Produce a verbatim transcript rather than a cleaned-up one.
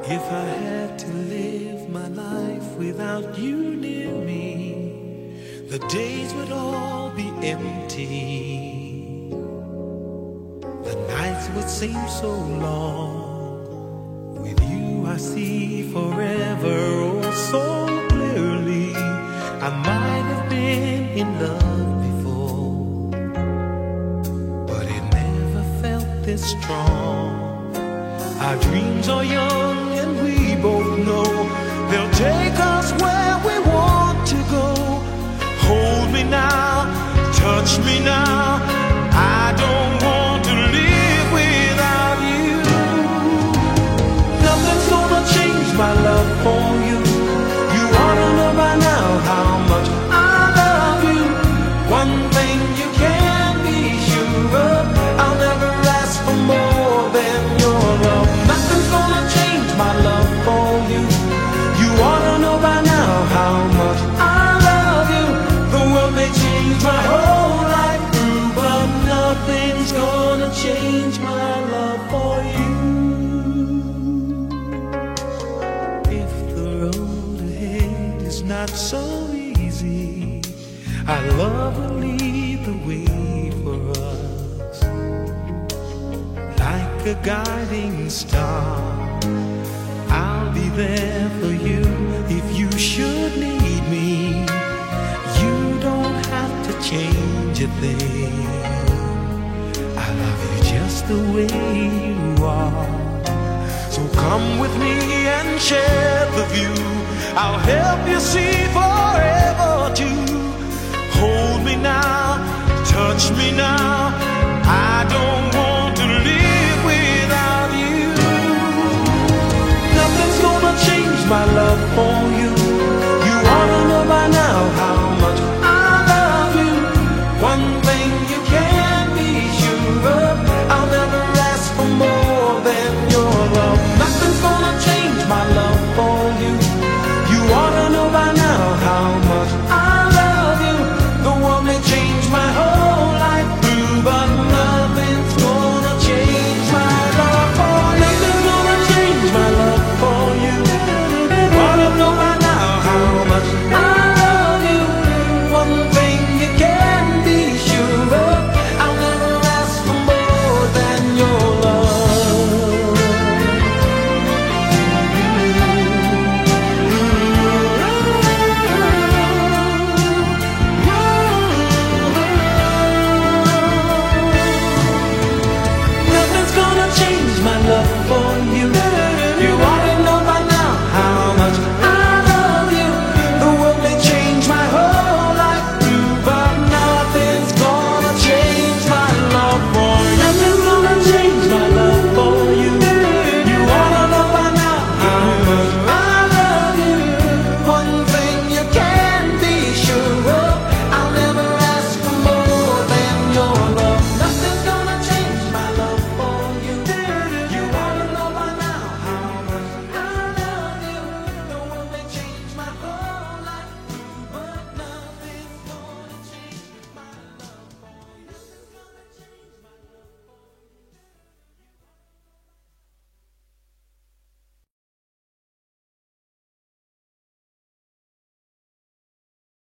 If I had to live my life without you near me, the days would all be empty. The nights would seem so long. With you I see forever oh so clearly. I might have been in love before, but it never felt this strong. Our dreams are young and we both know they'll take us where we want to go. Hold me now, touch me now, I don't want to live without you. Nothing's gonna change my love for you. You ought to know by now how much I love you. One thing you can be sure of, I'll never ask for more than your love. Nothing's gonna change my love for you. You ought to know by now how much I love you. The world may change my whole life through, but nothing's gonna change my love for you. If the road ahead is not so easy, our love will lead the way for us. Like a guiding star, I'll be there for you if you should need me. You don't have to change a thing. I love you just the way you are. So come with me and share the view. I'll help you see forever too. Hold me now, touch me now, I don't